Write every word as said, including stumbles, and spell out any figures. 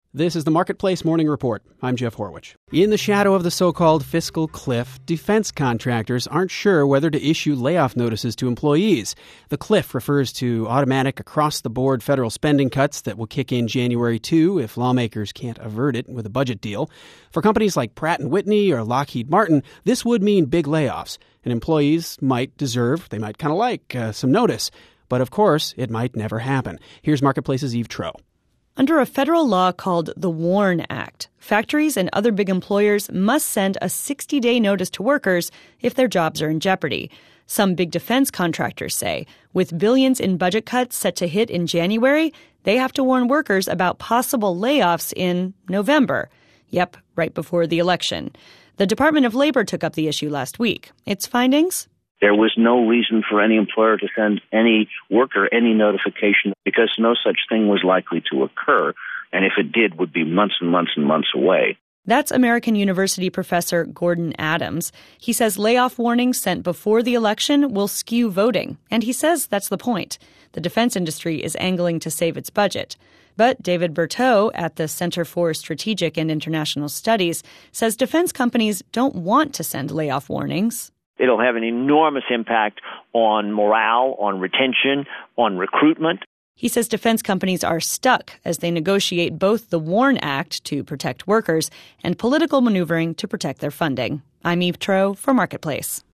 This is the Marketplace Morning Report. I'm Jeff Horwich. In the shadow of the so-called fiscal cliff, defense contractors aren't sure whether to issue layoff notices to employees. The cliff refers to automatic across-the-board federal spending cuts that will kick in January second if lawmakers can't avert it with a budget deal. For companies like Pratt and Whitney or Lockheed Martin, this would mean big layoffs, and employees might deserve, they might kind of like, uh, some notice. But of course, it might never happen. Here's Marketplace's Eve Troeh. Under a federal law called the WARN Act, factories and other big employers must send a sixty-day notice to workers if their jobs are in jeopardy. Some big defense contractors say, with billions in budget cuts set to hit in January, they have to warn workers about possible layoffs in November. Yep, right before the election. The Department of Labor took up the issue last week. Its findings? There was no reason for any employer to send any worker any notification because no such thing was likely to occur. And if it did, would be months and months and months away. That's American University professor Gordon Adams. He says layoff warnings sent before the election will skew voting. And he says that's the point. The defense industry is angling to save its budget. But David Berteau at the Center for Strategic and International Studies says defense companies don't want to send layoff warnings. It'll have an enormous impact on morale, on retention, on recruitment. He says defense companies are stuck as they negotiate both the WARN Act to protect workers and political maneuvering to protect their funding. I'm Eve Troeh for Marketplace.